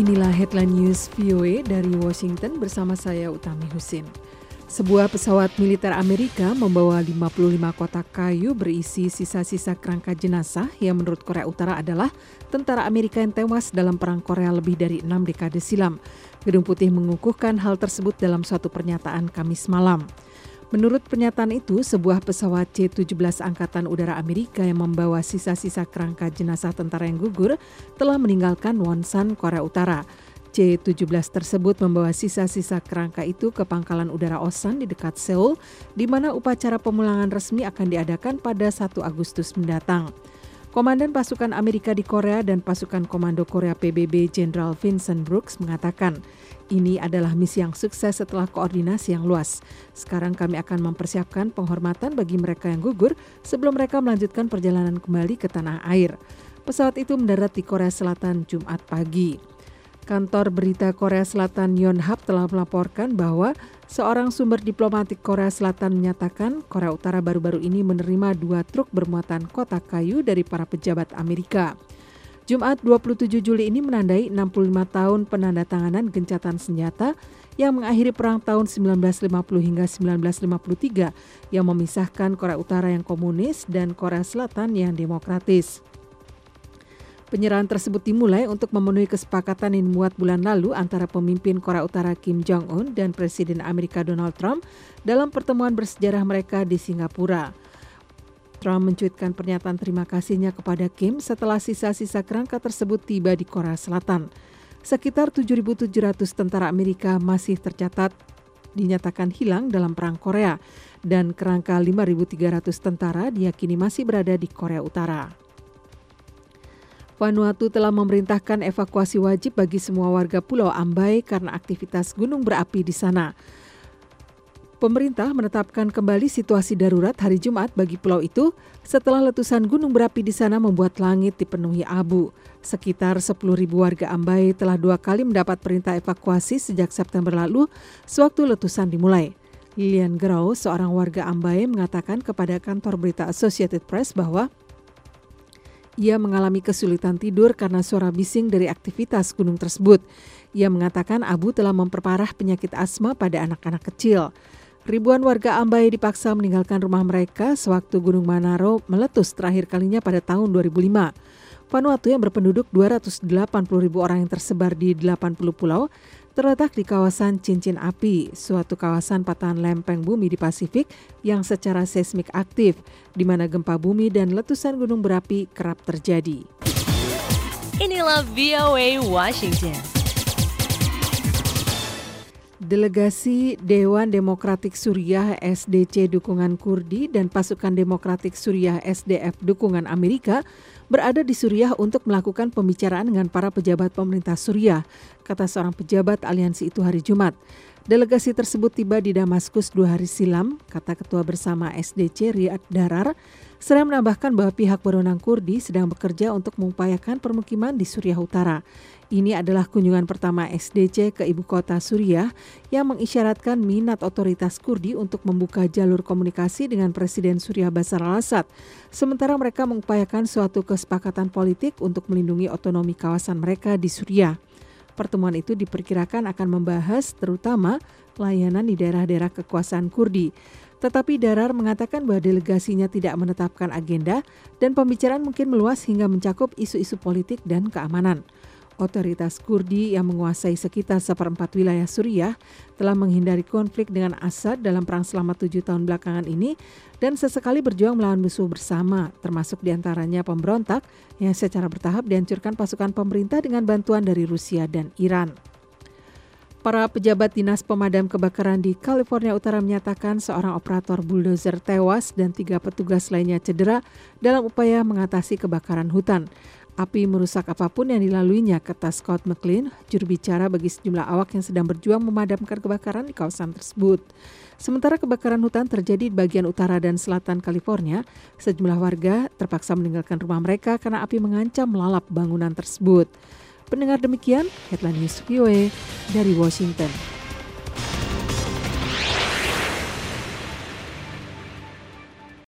Inilah headline news VOA dari Washington bersama saya Utami Husin. Sebuah pesawat militer Amerika membawa 55 kotak kayu berisi sisa-sisa kerangka jenazah yang menurut Korea Utara adalah tentara Amerika yang tewas dalam perang Korea lebih dari 6 dekade silam. Gedung Putih mengukuhkan hal tersebut dalam suatu pernyataan Kamis malam. Menurut pernyataan itu, sebuah pesawat C-17 Angkatan Udara Amerika yang membawa sisa-sisa kerangka jenazah tentara yang gugur telah meninggalkan Wonsan, Korea Utara. C-17 tersebut membawa sisa-sisa kerangka itu ke pangkalan udara Osan di dekat Seoul, di mana upacara pemulangan resmi akan diadakan pada 1 Agustus mendatang. Komandan pasukan Amerika di Korea dan pasukan komando Korea PBB Jenderal Vincent Brooks mengatakan, ini adalah misi yang sukses setelah koordinasi yang luas. Sekarang kami akan mempersiapkan penghormatan bagi mereka yang gugur sebelum mereka melanjutkan perjalanan kembali ke tanah air. Pesawat itu mendarat di Korea Selatan Jumat pagi. Kantor berita Korea Selatan Yonhap telah melaporkan bahwa seorang sumber diplomatik Korea Selatan menyatakan Korea Utara baru-baru ini menerima 2 truk bermuatan kotak kayu dari para pejabat Amerika. Jumat 27 Juli ini menandai 65 tahun penandatanganan gencatan senjata yang mengakhiri perang tahun 1950 hingga 1953 yang memisahkan Korea Utara yang komunis dan Korea Selatan yang demokratis. Penyerahan tersebut dimulai untuk memenuhi kesepakatan yang dimuat bulan lalu antara pemimpin Korea Utara Kim Jong-un dan Presiden Amerika Donald Trump dalam pertemuan bersejarah mereka di Singapura. Trump mencuitkan pernyataan terima kasihnya kepada Kim setelah sisa-sisa kerangka tersebut tiba di Korea Selatan. Sekitar 7.700 tentara Amerika masih tercatat dinyatakan hilang dalam perang Korea dan kerangka 5.300 tentara diyakini masih berada di Korea Utara. Vanuatu telah memerintahkan evakuasi wajib bagi semua warga Pulau Ambai karena aktivitas gunung berapi di sana. Pemerintah menetapkan kembali situasi darurat hari Jumat bagi pulau itu setelah letusan gunung berapi di sana membuat langit dipenuhi abu. Sekitar 10.000 warga Ambai telah 2 kali mendapat perintah evakuasi sejak September lalu sewaktu letusan dimulai. Lilian Grau, seorang warga Ambai, mengatakan kepada kantor berita Associated Press bahwa ia mengalami kesulitan tidur karena suara bising dari aktivitas gunung tersebut. Ia mengatakan abu telah memperparah penyakit asma pada anak-anak kecil. Ribuan warga Ambai dipaksa meninggalkan rumah mereka sewaktu Gunung Manaro meletus terakhir kalinya pada tahun 2005. Vanuatu yang berpenduduk 280.000 orang yang tersebar di 80 pulau terletak di kawasan Cincin Api, suatu kawasan patahan lempeng bumi di Pasifik yang secara seismik aktif, di mana gempa bumi dan letusan gunung berapi kerap terjadi. Inilah VOA Washington. Delegasi Dewan Demokratik Suriah SDC dukungan Kurdi dan pasukan Demokratik Suriah SDF dukungan Amerika berada di Suriah untuk melakukan pembicaraan dengan para pejabat pemerintah Suriah, kata seorang pejabat aliansi itu hari Jumat. Delegasi tersebut tiba di Damaskus 2 hari silam, kata Ketua Bersama SDC Riyad Darar, seraya menambahkan bahwa pihak berwenang Kurdi sedang bekerja untuk mengupayakan permukiman di Suriah Utara. Ini adalah kunjungan pertama SDC ke ibu kota Suriah yang mengisyaratkan minat otoritas Kurdi untuk membuka jalur komunikasi dengan Presiden Suriah Bashar al-Assad. Sementara mereka mengupayakan suatu kesepakatan politik untuk melindungi otonomi kawasan mereka di Suriah. Pertemuan itu diperkirakan akan membahas terutama layanan di daerah-daerah kekuasaan Kurdi. Tetapi Darar mengatakan bahwa delegasinya tidak menetapkan agenda dan pembicaraan mungkin meluas hingga mencakup isu-isu politik dan keamanan. Otoritas Kurdi yang menguasai sekitar 1/4 wilayah Suriah telah menghindari konflik dengan Assad dalam perang selama 7 tahun belakangan ini dan sesekali berjuang melawan musuh bersama, termasuk diantaranya pemberontak yang secara bertahap dihancurkan pasukan pemerintah dengan bantuan dari Rusia dan Iran. Para pejabat dinas pemadam kebakaran di California Utara menyatakan seorang operator bulldozer tewas dan 3 petugas lainnya cedera dalam upaya mengatasi kebakaran hutan. Api merusak apapun yang dilaluinya, kata Scott McLean, juru bicara bagi sejumlah awak yang sedang berjuang memadamkan kebakaran di kawasan tersebut. Sementara kebakaran hutan terjadi di bagian utara dan selatan California, sejumlah warga terpaksa meninggalkan rumah mereka karena api mengancam melalap bangunan tersebut. Pendengar demikian, Headline News VOA dari Washington.